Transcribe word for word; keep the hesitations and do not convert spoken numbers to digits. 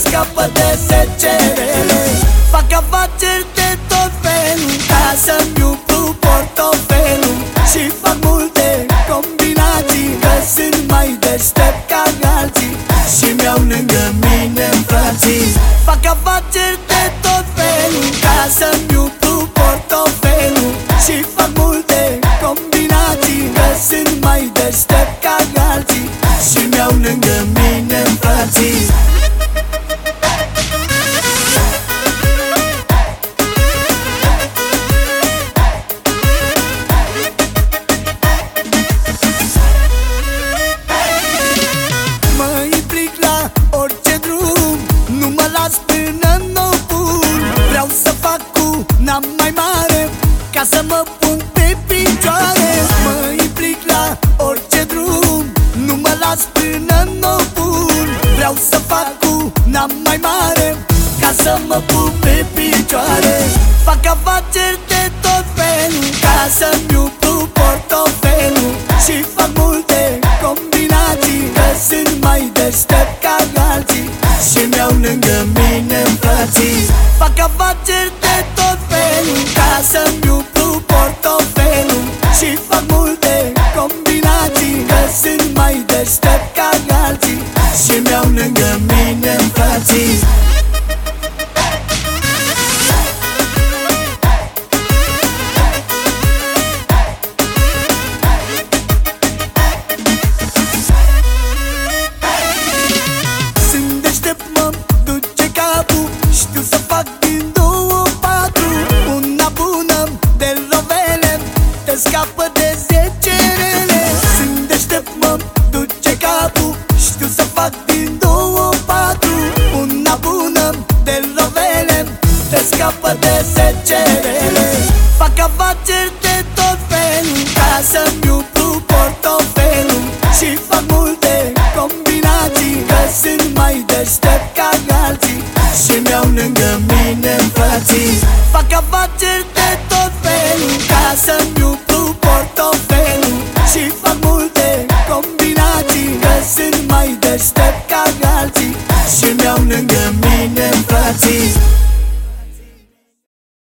scapă de secerele. Fac afaceri de tot felul ca să-mi umplu portofelul. Și fac multe combinații, că sunt mai deștept ca alții și-mi iau lângă mine frații. Fac afaceri de tot felul ca să-mi umplu portofelul. Și fac multe combinații, că sunt mai deștept ca alții și-mi iau lângă mine frații. N-am mai mare ca să mă pun pe picioare. Mă implic la orice drum, nu mă las până n-o pun. Vreau să fac cu n-am mai mare ca să mă pun pe picioare. Fac afaceri de tot felul ca să-mi umplu portofelul. Și fac multe combinații, că sunt mai deștept ca alții și-mi iau lângă mine frații. Fac afaceri de tot felul ca să-mi umplu portofelul. Și fac multe combinații, că sunt mai deștept ca alții și-mi iau lângă mine frații. Știu să fac din două patru, una bună de lovele te scapă de zecerele. Sunt deștept, mă duce capul. Știu să fac din două patru, una bună de lovele te scapă de zecerele. Fac afaceri de tot felul ca să-mi umplu portofelul. Și fac multe combinații, că sunt mai deștept ca alții și-mi iau lângă mine frații. Fac afaceri de tot felul ca să-mi umplu portofelul. Și fac multe combinații, că sunt mai deștept